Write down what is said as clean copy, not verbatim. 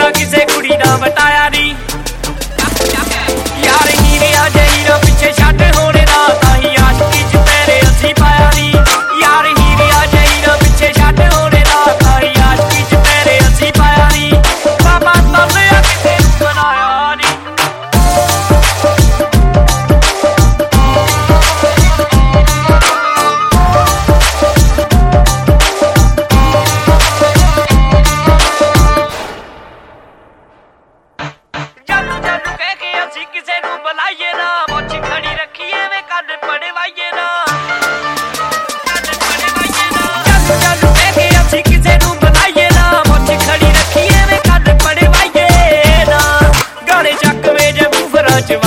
ਦਾ ਕਿਸੇ ਕੁੜੀ ਦਾ ਵਟਾਇਆ ਨੀ ਯਾਰ ਹੀਰਿਆ ਜਹੀਰਾ ਪਿੱਛੇ ਛੱਡ ਹੋਣੇ ਦਾ ਤਾਂ ਹੀ ਆਸ਼ਕੀ ਚ ਤੇਰੇ ਅਸੀਂ ਪਾਇਆ ਨੀ ਯਾਰ ਹੀਰਿਆ ਜਹੀਰਾ ਪਿੱਛੇ ਛੱਡ ਹੋਣੇ ਦਾ ਤਾਂ ਹੀ ਆਸ਼ਕੀ ਚ ਤੇਰੇ ਅਸੀਂ ਪਾਇਆ ਨੀ ਬਾਬਾ ਤੰਦਿਆ ਕਿਸੇ ਨੂੰ ਬਣਾਇਆ ਨੀ ਕਿਸੇ ਨੂੰ ਬੁਲਾਈਏ ਨਾ ਮੁੱਛ ਖੜੀ ਰੱਖੀਏ ਵੇ ਕੰਨ ਪੜਵਾਈਏ ਨਾ ਜਾਨੂੰ ਕਹਿ ਕੇ ਅਸੀਂ ਕਿਸੇ ਨੂੰ ਬੁਲਾਈਏ ਨਾ ਮੁੱਛ ਖੜੀ ਰੱਖੀਏ ਵੇ ਕੰਨ ਪੜਵਾਈਏ ਨਾ ਗਾਣੇ ਚੱਕ ਵੇ ਜੇ ਬੂਫਰਾਂ ਚ